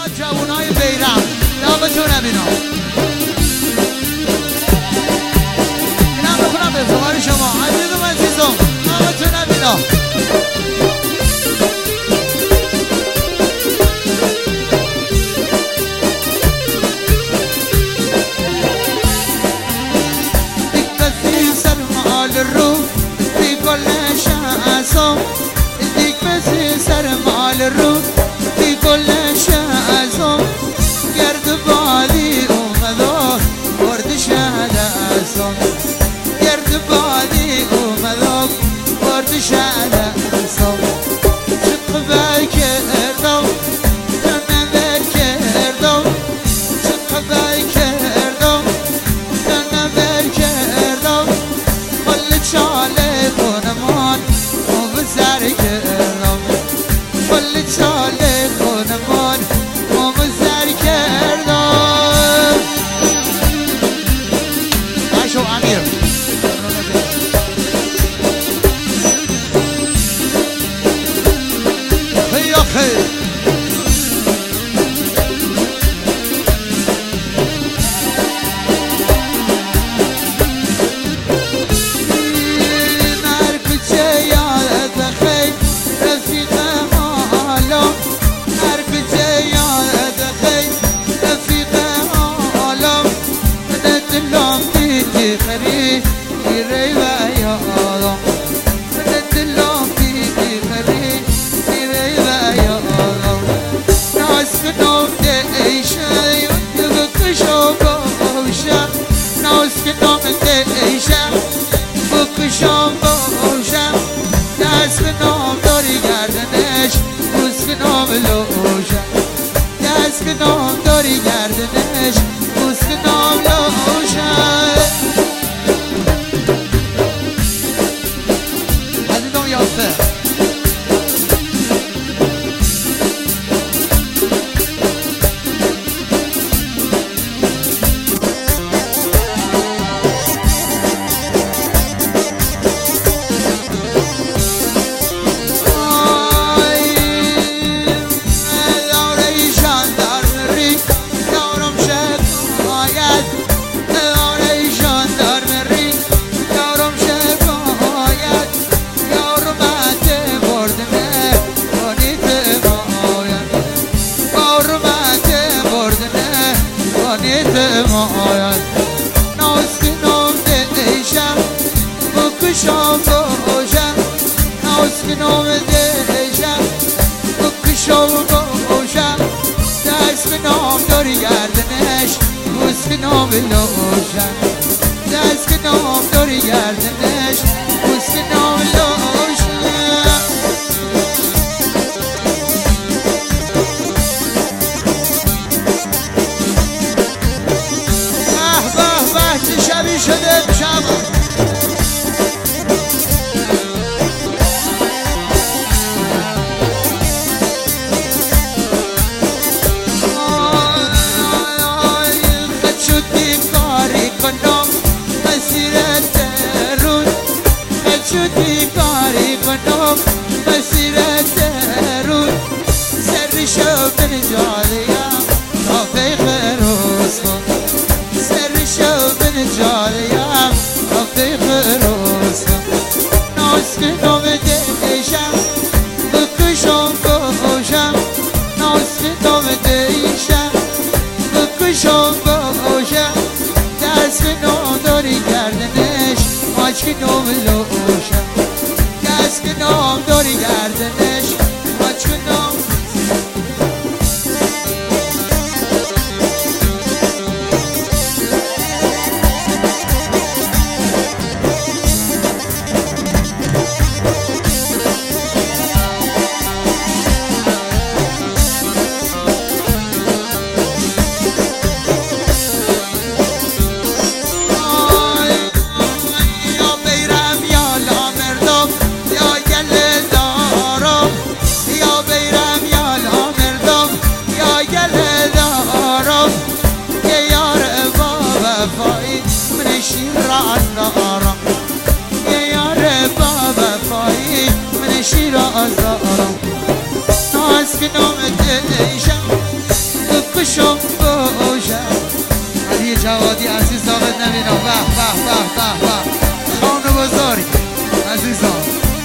جوانای بیرم دعوتون اینا اینم بخونم به افتخار شما عزیزم عزیزم دعوتون اینا دیگ بسی سر مال رو بی کل شعزم گرد بادی اومدا برد شعزم گرد بادی اومدا برد شعزم چق بکردم تنم بکردم چق بکردم تنم بکردم کل چاله کنمان سر کردم کل چاله خونمان سر کردم باشو امیر خیلی خیلی بکشم باشم دست به نام داری گردنش بوس به نام لوشم دست به نام داری گردنش بوس به نام لوشم عزیزم یاسر بکشم باشم ناز که نام دیشم بکشم باشم دست به نام داری گردنش بوس به نام لوشم دست به نام داری گردنش بوس به نام لوشم به به چه شبی شده شب مسیرت رود سر شب نجالیم رفیق روز کن سر شب نجالیم رفیق روز کن ناز که نام دیشم بکشم باشم ناز که نام دیشم بکشم باشم دست به نام داری گردنش ماچ که نام لوشم دست که نام داری گردنش ماچ که نام یا بیرم یا لامردم یا گله جوادی عزیز دامت نبینم. به به به به به خان بزرگ عزیزان.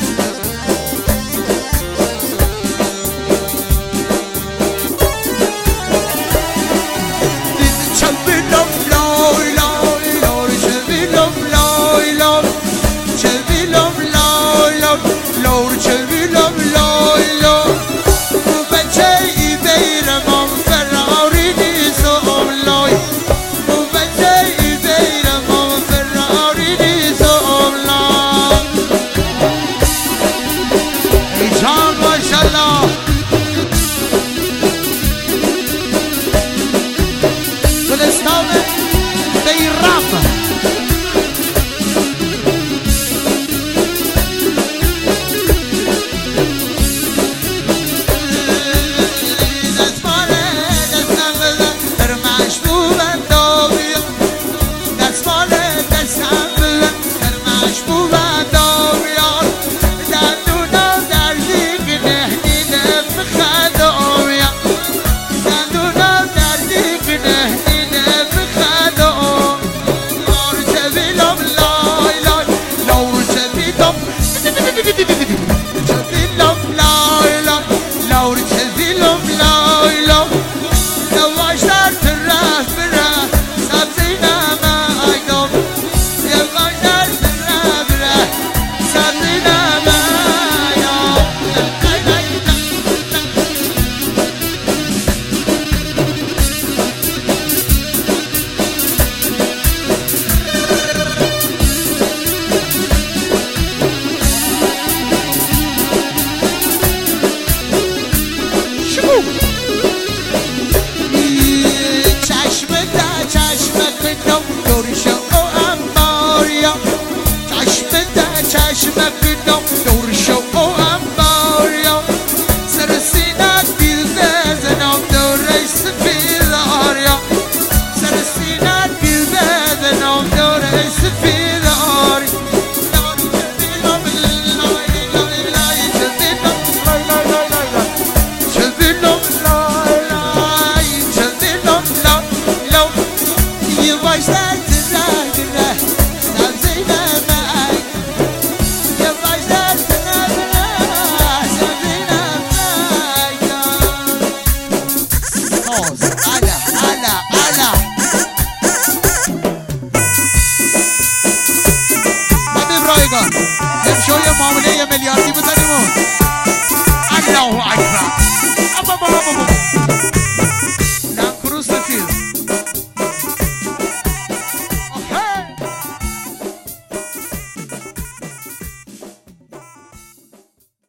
شوية معاملية ملياردي بزنمون الله أكبر